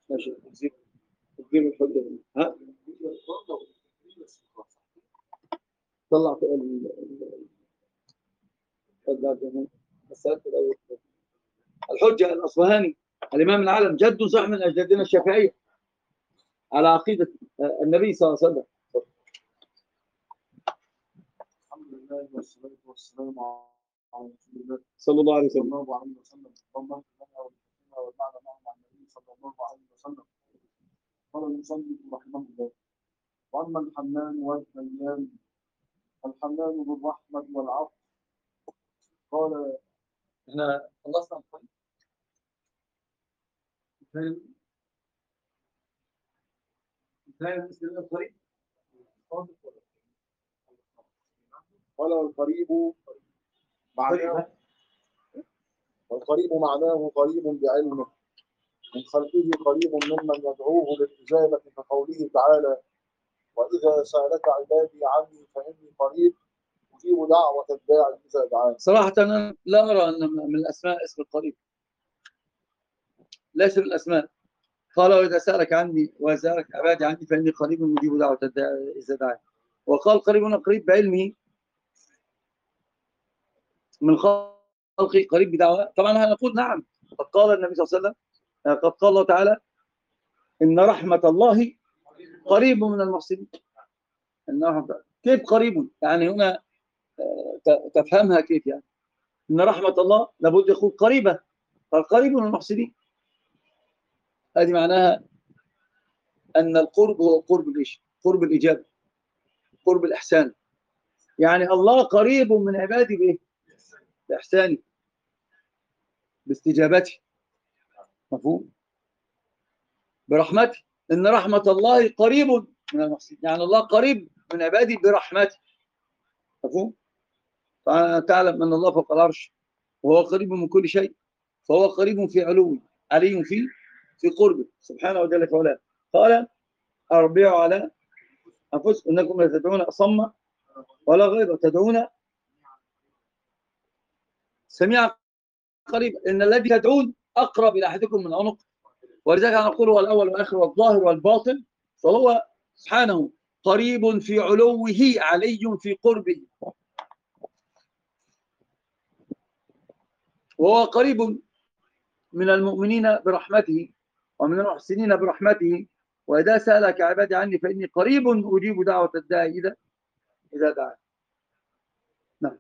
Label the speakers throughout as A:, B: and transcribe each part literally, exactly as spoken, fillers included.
A: ماشي تجيب تجيب الحجة دي. ها طلع في ال ال- مسألة الأول. الحجة الأصفهاني الإمام العالم جد صح من أجدادنا الشافعية على عقيدة النبي صلى الله عليه وسلم.
B: الحمد لله والصلاة والسلام على رسول الله
A: صلى الله عليه
B: صلى
A: وسلم.
B: الله عليه وسلم. اللهم اغفر لنا ولشيخنا والمعنى معه مع النبي صلى الله عليه وسلم. قال المصنف رحمه الله: واما الحنان والديان، الحنان بالرحمة والعطف. قال
A: احنا خلصنا الطريق. فاهم فاهم اسم الطريق.
B: قال والقريب معناه والقريب معناه قريب بعلمه من خلقه، قريب ممن يدعوه للإجابة، كقوله تعالى: وإذا سألك عبادي عني فإني قريب أجيب دعوة الداعي إذا دعاني.
A: صراحة أنا لا أرى أن من الأسماء اسم القريب، ليس من الأسماء. قال وإذا سألك عني وسألك عبادي عني فإني قريب أجيب دعوة الداعي إذا دعاني. وقال قريب قريب بعلمه من خلقه، قريب بدعوة. طبعا هنقول نعم، قد قال النبي صلى الله عليه وسلم، قد قال الله تعالى: إن رحمة الله قريب من المحسنين. إن رحمة كيف قريب؟ يعني هنا تفهمها كيف يعني؟ إن رحمة الله لابد يكون قريبة، فالقريب من المحسنين. هذه معناها أن القرب هو قرب الإيش؟ قرب الإجابة، قرب الإحسان. يعني الله قريب من عباده بإيه؟ بإحسانه، باستجابته. مفهوم؟ برحمته. إن رحمة الله قريب من المحسنين، يعني الله قريب من عباده برحمته. مفهوم؟ فتعلم أن الله فوق العرش وهو قريب من كل شيء، فهو قريب في علوه، علي في في قربه سبحانه وجل في علاه. قال: أربعوا على أنفسكم إنكم لا تدعون أصم ولا غير، تدعون سميعا قريبا، إن الذي تدعون أقرب إلى أحدكم من عنق. ولذلك نقول هو الأول والآخر والظاهر والباطن، فهو سبحانه قريب في علوه، علي في قربه، وهو قريب من المؤمنين برحمته ومن المحسنين برحمته. وإذا سألك عبادي عني فإني قريب أجيب دعوة الداعي إذا إذا دعا. نعم.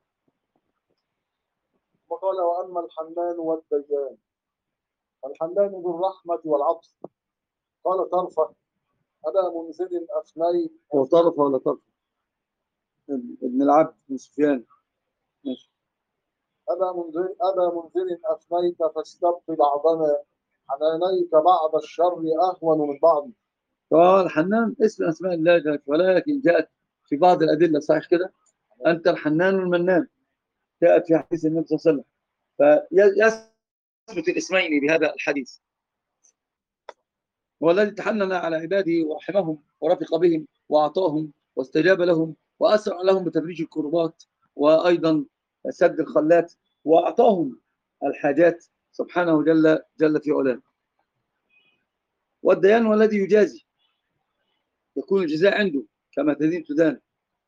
B: وقال: وأما الحنان والديان، الحنان بالرحمة والعطف. قال طرفة: أبا منزل أفنيت.
A: هو طرف ولا طرف؟ ابن العبد بن سفيان. ماشي.
B: أبا منزل أبا منزل أفنيت فاستبق بعضنا، حنانيك بعض الشر أهون من بعض.
A: فالحنان اسم أسماء الله جل، ولكن جاءت في بعض الأدلة صحيح كده: أنت الحنان المنان، جاءت في حديث النبي صلى الله عليه وسلم. فيثبت الاسمين بهذا الحديث. هو الذي تحنن على عباده ورحمهم ورفق بهم وأعطاهم واستجاب لهم وأسرع لهم بتفريج الكربات وأيضا سد الخلات وأعطاهم الحاجات سبحانه جل جل في علاه. والديان هو الذي يجازي، يكون الجزاء عنده كما تدين تدان.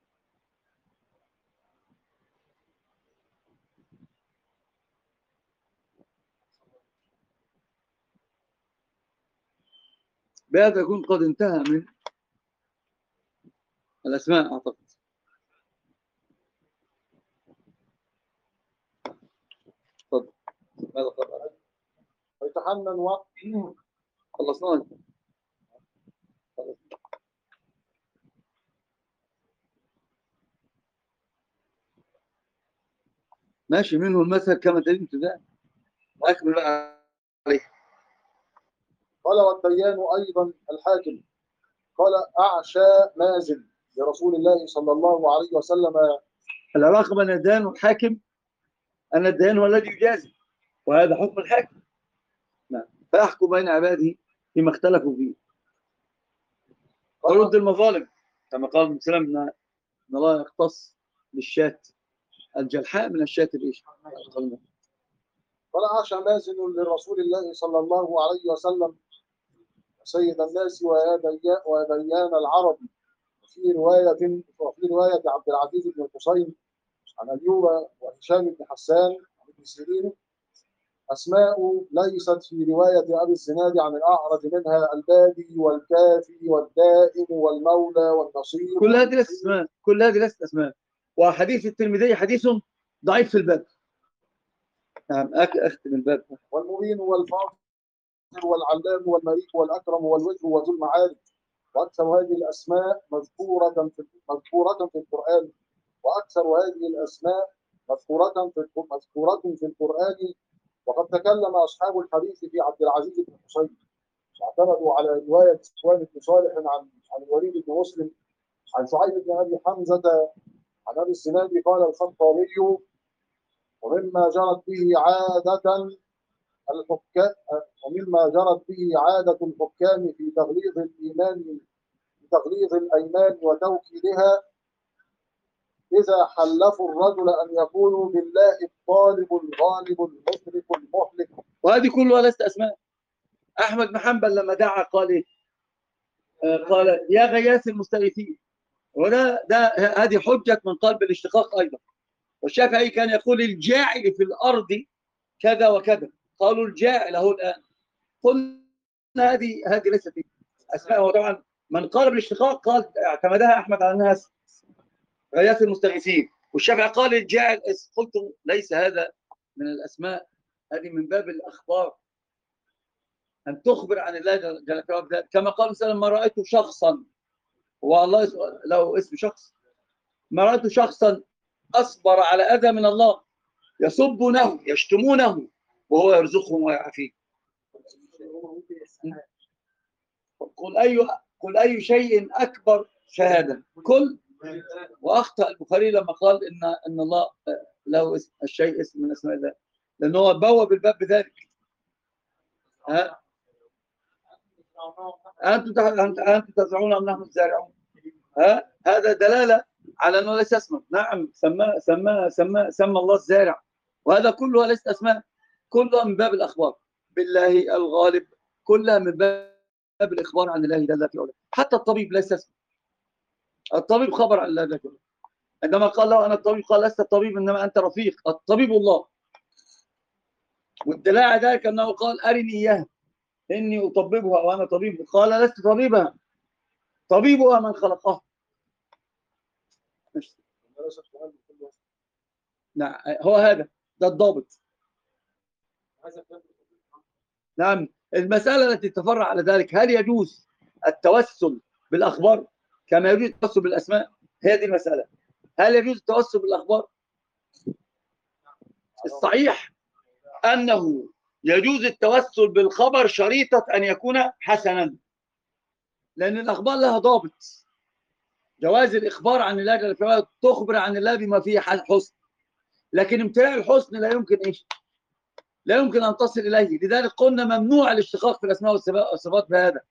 A: بهذا يكون قد انتهى من الأسماء أعتقد. تفضل. ماذا قال؟
B: ويتحنن وقت
A: خلصنا. ماشي، منه المثل كما تدين تدان. أكمل بقى عليه.
B: قال: والديان أيضا الحاكم. قال: أعشى مازن لرسول الله صلى الله عليه وسلم.
A: العلاقة بين الديان والحاكم أن الديان هو الذي يجازي، وهذا حكم الحاكم. نعم. فيحكم بين عباده فيما اختلفوا فيه ويرد المظالم، كما قال ابن سلام ان الله يختص بالشاة الجلحاء من الشاة الايش؟
B: قال: أعشى مازن لرسول الله صلى الله عليه وسلم سيد الناس ويا ديان ويا ديان العرب. في رواية وفي رواية عبد العزيز بن الحسين عن أيوب وهشام بن حسان عن ابن سيرين أسماء ليست في رواية أبي الزناد عن الأعرج، منها البادي والكافي والدائم والمولى والنصير.
A: كل هذه ليست اسماء، كل هذه ليست اسماء. وحديث الترمذي حديث ضعيف في الباب. نعم اختم الباب.
B: والمبين والفاضل والعلام والمليك والأكرم والوجه وذو المعارف. وأكثر هذه الأسماء مذكورة في مذكورة في القرآن وأكثر هذه الأسماء مذكورة في مذكورة في القرآن. وقد تكلم أصحاب الحديث في عبد العزيز بن حسين واعتمدوا على رواية سفيان بن صالح عن عن الوليد بن مسلم عن شعيب بن أبي حمزة عن أبي الزناد قال الخطابي: ومما جرت به عادة الحكام ومما جرت به عادة الحكام في تغليظ الإيمان في تغليظ الأيمان وتوكيدها إذا حلفوا الرجل أن يقولوا بالله الطالب الغالب المدرك المهلك.
A: وهذه كلها ليست أسماء. أحمد بن حنبل لما دعا قال إيه؟ آه قال يا غياث المستغيثين. وده ده هذه حجة من قال بالاشتقاق أيضا. والشافعي كان يقول الجاعل في الأرض كذا وكذا، قالوا الجاعل أهو الآن. قلنا هذه هذه ليست أسماء. وطبعا من قال بالاشتقاق قال اعتمدها أحمد على أنها غياث المستغيثين، والشافعي قال الجاعل اسم. قلت ليس هذا من الأسماء، هذه من باب الأخبار، أن تخبر عن الله جل وعلا. كما قال مثلا ما رأيت شخصا، والله له اسم شخص، ما رأيت شخصا أصبر على أذى من الله يسبونه يشتمونه وهو يرزقهم ويعافيه. قل أي قل أي شيء أكبر شهادة. كل وأخطأ البخاري لما قال إن إن الله له اسم الشيء اسم من أسماء الله، لأنه هو بوب الباب بذلك. ها أنتم أنتم تزرعون أم نحن الزارعون؟ ها هذا دلالة على أنه ليس اسما. نعم سمى سمى سمى سمى الله الزارع، وهذا كلها ليست أسماء، كلها من باب الأخبار بالله الغالب، كلها من باب الإخبار عن الله جل وعلا. حتى الطبيب ليس اسم، الطبيب خبر عن الله جل وعلا. عندما قال له أنا الطبيب قال لست الطبيب إنما أنت رفيق، الطبيب الله. والدلالة على ذلك أنه قال أرني إياها إني أطببها وأنا طبيب، قال لست طبيبها، طبيبها من خلقها. نعم هو هذا ده الضابط. نعم المسألة التي تفرع على ذلك، هل يجوز التوسل بالأخبار كما يجوز التوسل بالأسماء؟ هي دي المسألة. هل يجوز التوسل بالأخبار؟ الصحيح أنه يجوز التوسل بالخبر شريطة أن يكون حسنا، لأن الأخبار لها ضابط. جواز الإخبار عن الله جل وعلا، تخبر عن الله بما فيه حسن، لكن امتلاء الحسن لا يمكن إيش؟ لا يمكن أن تصل إليه. لذلك قلنا ممنوع الاشتقاق في الأسماء والصفات بهذا.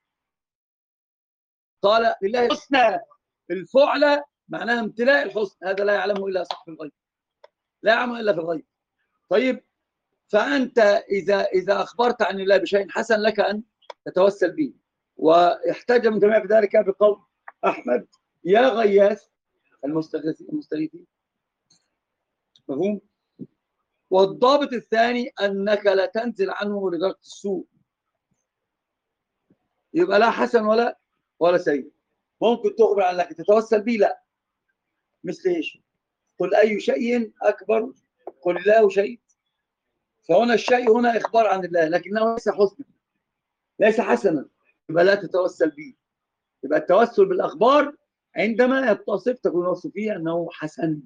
A: قال لله الحسنى الفعلى معناها امتلاء الحسن، هذا لا يعلمه إلا صاحب الغيب، لا يعلمه إلا في الغيب. طيب فأنت إذا إذا أخبرت عن الله بشيء حسن لك أن تتوسل به. واحتاج من جميع ذلك بقول أحمد يا غياث المستغيثين. مفهوم؟ والضابط الثاني أنك لا تنزل عنه لدرجة السوء، يبقى لا حسن ولا ولا سيء. ممكن تخبر عن انك تتوسل به، لا. مثل ايش؟ قل اي شيء اكبر، قل الله شيء. فهنا الشيء هنا اخبار عن الله لكنه ليس حسنا، ليس حسنا، يبقى لا تتوسل به. يبقى التوسل بالاخبار عندما يتصف تكون وصف فيه انه حسن.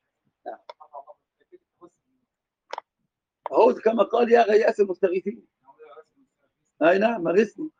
A: هو كما قال يا غياث المستغيثين. اي نعم غثني.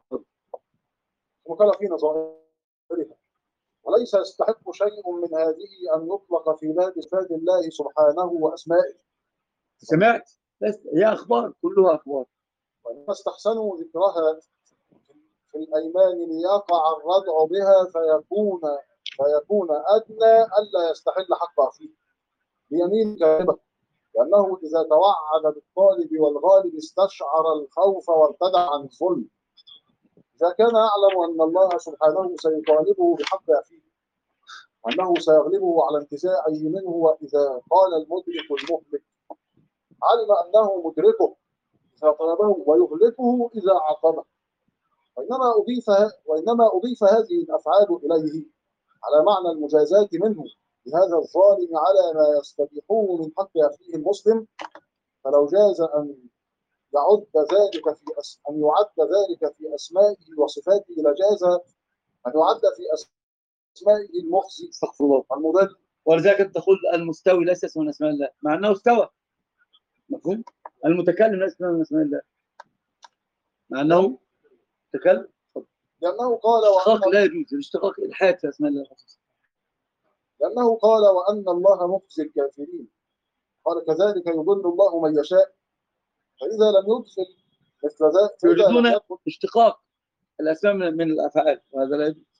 B: وقال في نظائرها وليس يستحق شيء من هذه أن يطلق في باب صفات الله سبحانه وأسمائه.
A: سمعت؟ بس هي أخبار، كلها أخبار.
B: وإنما استحسنوا ذكرها في الأيمان ليقع الردع بها فيكون فيكون أدنى ألا يستحل حقها فيه بيمين كاذبة، لأنه إذا توعد بالطالب والغالب استشعر الخوف وارتدع عن الظلم. إذا كان يعلم أن الله سبحانه سيطالبه بحق أخيه وأنه سيغلبه على انتزاعه منه، وإذا قال المدرك المهلك علم أنه مدركه إذا طلبه ويهلكه إذا عاقبه. وإنما أضيف وإنما أضيف هذه الأفعال إليه على معنى المجازاة منه لهذا الظالم على ما يستبيحوه من حق أخيه المسلم، فلو جاز أن يعد ذلك في أس... أن يعد ذلك في أسمائه وصفاته لجاز أن يعد في أسمائه المخزي
A: استغفر الله
B: المضل.
A: ولذلك تقول المستوي ليس اسم من اسماء الله مع انه استوى. مفهوم؟ المتكلم ليس اسم من اسماء الله مع انه تكلم.
B: لأنه قال
A: الاشتقاق
B: وأن
A: لا يجوز، الاشتقاق الحاد في اسماء الله.
B: لأنه قال وأن الله مخزي الكافرين، قال كذلك يضل الله من يشاء. فإذا لم يدخل مثل ذلك
A: يريدون اشتقاق الاسماء من من الافعال، وهذا لا يجوز.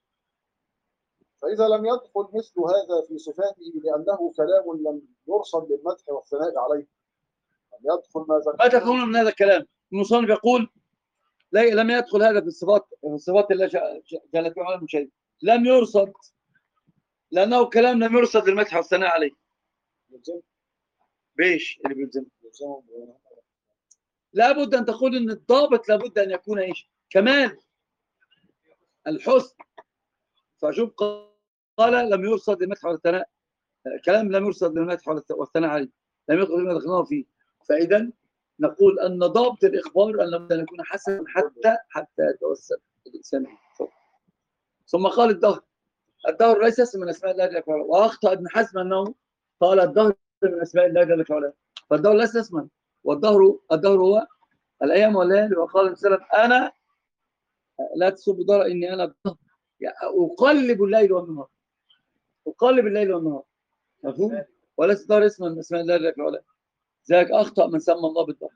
B: فإذا لم يدخل مثل هذا في صفاته لأنه كلام لم يرصد للمدح والثناء عليه، لم يدخل ما ذكر.
A: ما تفهمون من هذا الكلام؟ المصنف يقول لا لم يدخل هذا في الصفات في الصفات التي جلت في عالم شيء، لم يرصد لأنه كلام لم يرصد للمدح والثناء عليه. بيش اللي بيلزم؟ لابد أن تقول أن الضابط لابد أن يكون إيش؟ كمال الحسن. فشوف قال لم يرصد للمدح والثناء، كلام لم يرصد للمدح والثناء عليه، لم يدخل فيما دخلناه فيه. فإذا نقول أن ضابط الإخبار أن لابد أن يكون حسنا حتى حتى يتوسل الإنسان. ثم قال الدهر، الدهر ليس اسم من أسماء الله جل وعلا، وأخطأ ابن حزم أنه قال الدهر من أسماء الله جل وعلا، فالدهر ليس اسما، والدهر الدهر هو الأيام والليالي. وقال النبي صلى الله عليه وسلم أنا لا تسبوا الدهر إني أنا الدهر، يعني أقلب الليل والنهار، أقلب الليل والنهار. مفهوم؟ وليس الدهر اسما من أسماء الله جل وعلا، ذلك أخطأ من سمى الله بالدهر.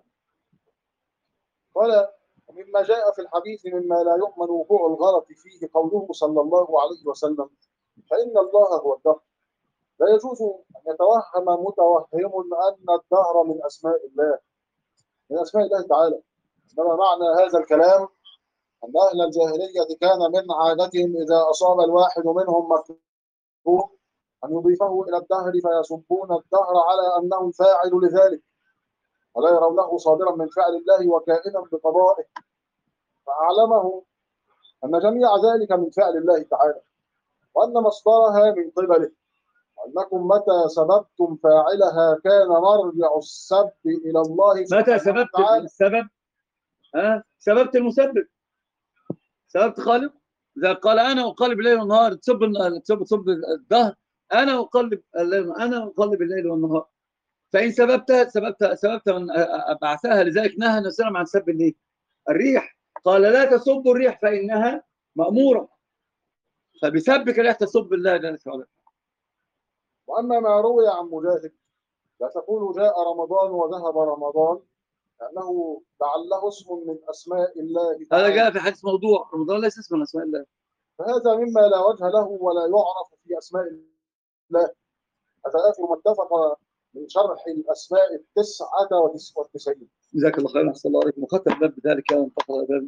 B: قال مما جاء في الحديث مما لا يؤمن وقوع الغلط فيه قوله صلى الله عليه وسلم فإن الله هو الدهر. لا يجوز أن يتوهم متوهم أن الدهر من أسماء الله من أسماء الله تعالى، إنما معنى هذا الكلام أن أهل الجاهلية كان من عادتهم إذا أصاب الواحد منهم مكروه أن يضيفه إلى الدهر فيسبون الدهر على أنه الفاعل لذلك، ولا يرونه صادرا من فعل الله وكائنا بقضائه، فأعلمه أن جميع ذلك من فعل الله تعالى، وأن مصدرها من قبله، وأنكم متى سببتم فاعلها كان مرجع السب إلى الله
A: متى سببت السبب؟ ها؟ سببت المسبب، سببت خالق. إذا قال أنا أقلب الليل والنهار تسب تسب تسب الدهر، أنا أقلب الليل أنا أقلب الليل والنهار. فإن سببتها سببت سببت من بعثها. لذلك نهى النبي صلى الله عليه وسلم عن سب النيل الريح، قال لا تسبوا الريح فإنها مأمورة، فبسبك الريح تسب الله جل وعلا.
B: وأما ما روي عن مجاهد لا تقول جاء رمضان وذهب رمضان لأنه لعله اسم من أسماء الله تعالى.
A: هذا جاء في حديث موضوع، رمضان ليس اسم من أسماء الله،
B: فهذا مما لا وجه له ولا يعرف في أسماء الله. هذا آخر ما اتفق من شرح الأسماء التسعة والتسعين.
A: جزاك الله خيرا، أحسن الله عليكم. وختم الباب بذلك وانتقل الباب.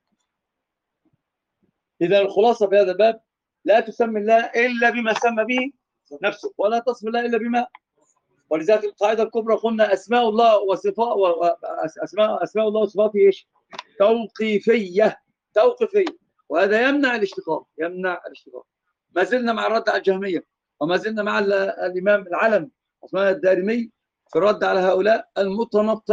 A: إذا الخلاصة في هذا الباب لا تسمي الله إلا بما سمى به نفسه، ولا تصف الله إلا بما. ولذلك القاعدة الكبرى قلنا أسماء الله وصفاء أسماء أسماء الله وصفاته إيش؟ توقيفية توقيفية، وهذا يمنع الاشتقاق يمنع الاشتقاق. ما زلنا مع الرد على الجهمية، وما زلنا مع الإمام العلم عثمان الدارمي في الرد على هؤلاء المتنطعين.